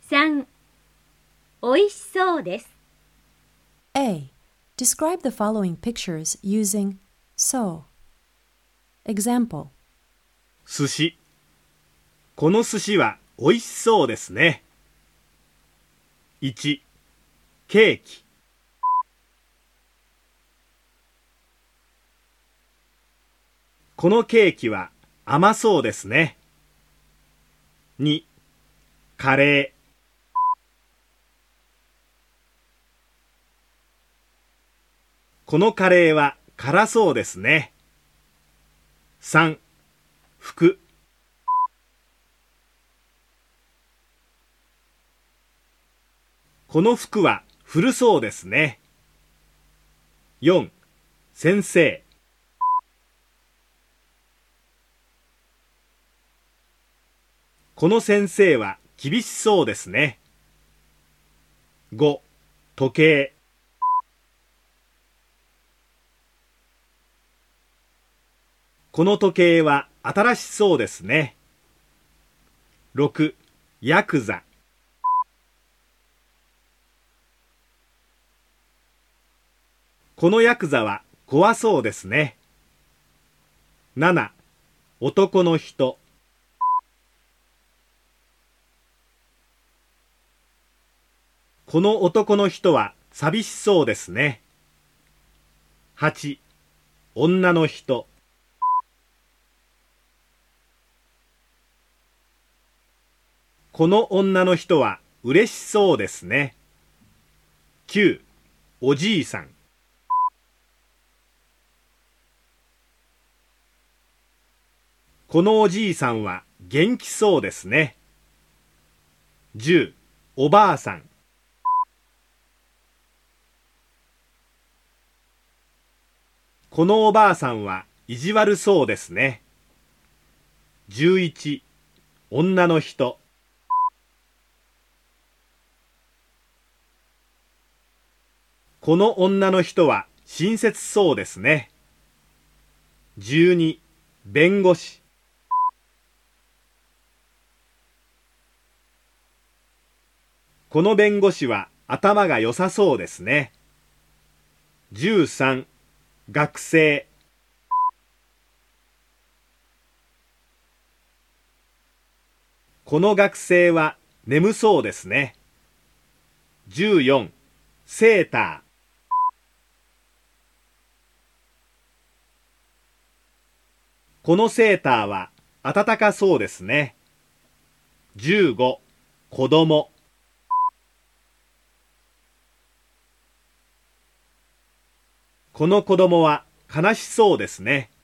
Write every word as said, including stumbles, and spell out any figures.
さん、おいしそうです。 A. Describe the following pictures using so. Example. 寿司。この寿司はおいしそうですね。いち、ケーキ。このケーキは甘そうですね。に、カレー。このカレーは辛そうですね。さん、服。この服は古そうですね。よん、先生。この先生は厳しそうですね。ご、時計。この時計は新しそうですね。ろく、ヤクザ。このヤクザは怖そうですね。なな、男の人。この男の人は寂しそうですね。はち、女の人。この女の人は嬉しそうですね。きゅう、おじいさん。このおじいさんは元気そうですね。じゅう、おばあさん。このおばあさんは意地悪そうですね。じゅういち、女の人。この女の人は親切そうですね。じゅうに、弁護士。この弁護士は頭が良さそうですね。じゅうさん、学生。この学生は眠そうですね。じゅうよん、セーター。このセーターは暖かそうですね。じゅうご、子供。この子供は悲しそうですね。